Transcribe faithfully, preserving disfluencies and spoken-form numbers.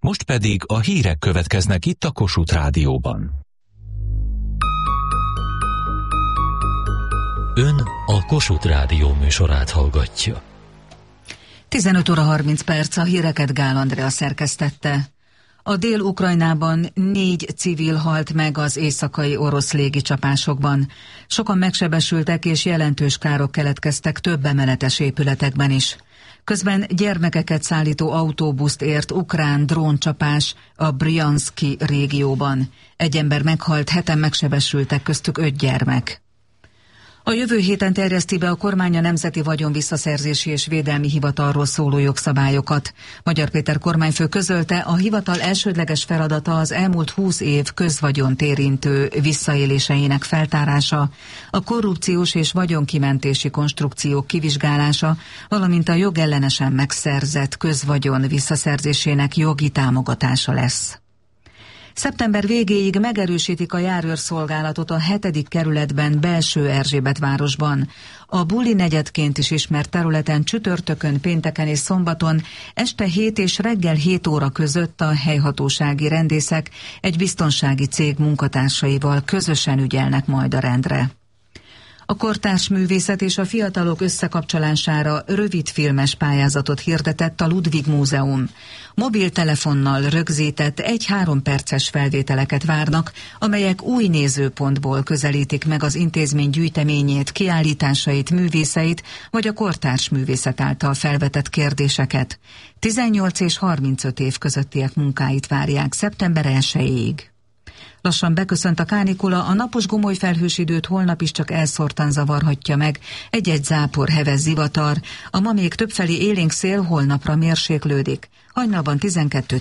Most pedig a hírek következnek itt a Kossuth Rádióban. Ön a Kossuth Rádió műsorát hallgatja. tizenöt óra harminc perc, a híreket Gál Andrea szerkesztette. A Dél-Ukrajnában négy civil halt meg az éjszakai orosz légicsapásokban. Sokan megsebesültek és jelentős károk keletkeztek több emeletes épületekben is. Közben gyermekeket szállító autóbuszt ért ukrán dróncsapás a Bryanszki régióban. Egy ember meghalt, heten megsebesültek, köztük öt gyermek. A jövő héten terjeszti be a kormány a Nemzeti Vagyonvisszaszerzési és Védelmi Hivatalról szóló jogszabályokat. Magyar Péter kormányfő közölte, a hivatal elsődleges feladata az elmúlt húsz év közvagyont érintő visszaéléseinek feltárása, a korrupciós és vagyonkimentési konstrukciók kivizsgálása, valamint a jogellenesen megszerzett közvagyon visszaszerzésének jogi támogatása lesz. Szeptember végéig megerősítik a járőrszolgálatot a hetedik kerületben, Belső Erzsébetvárosban. A Buli negyedként is ismert területen csütörtökön, pénteken és szombaton este hét és reggel hét óra között a helyhatósági rendészek egy biztonsági cég munkatársaival közösen ügyelnek majd a rendre. A kortárs művészet és a fiatalok összekapcsolására rövidfilmes pályázatot hirdetett a Ludwig Múzeum. Mobiltelefonnal rögzített egy-három perces felvételeket várnak, amelyek új nézőpontból közelítik meg az intézmény gyűjteményét, kiállításait, művészeit, vagy a kortárs művészet által felvetett kérdéseket. tizennyolc és harmincöt év közöttiek munkáit várják szeptember elsejéig. Lassan beköszönt a kánikula, a napos gomoly felhős időt holnap is csak elszórtan zavarhatja meg, egy-egy zápor, heves zivatar, a ma még többfelé élénk szél holnapra mérséklődik. Hajnalban tizenkettő